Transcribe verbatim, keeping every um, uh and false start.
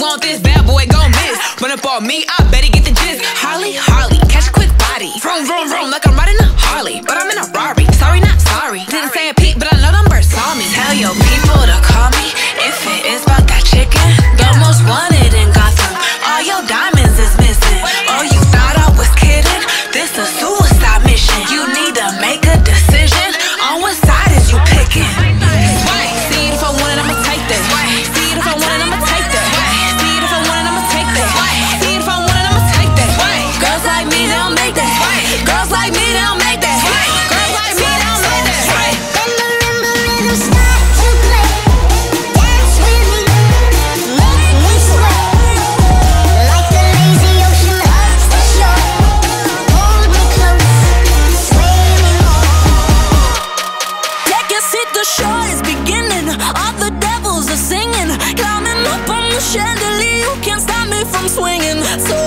want this bad boy, gon' miss. Run up on me, I bet he get the gist. Holly, Harley, catch a quick body. Vroom, vroom, vroom, like I'm riding a Harley, but I'm in a Rari. Sorry, not sorry. Didn't say a peep, but I know them birds saw me. Tell your people to call me if it is about that chicken. The most wanted in Gotham. All your diamonds is missing. Oh, you thought I was kidding? This a suicide mission. You need to make a decision on what side is you picking. Sway, see it if I want it, I'ma take that. See it if I want it, I'ma take that. See it if I want it, I'ma take that. See it if I want it, I'ma take that. Girls like me, they don't make that. Girls like me, they don't make that. Girls like me, they don't make that. The show is beginning, all the devils are singing. Climbing up on the chandelier, you can't stop me from swinging. So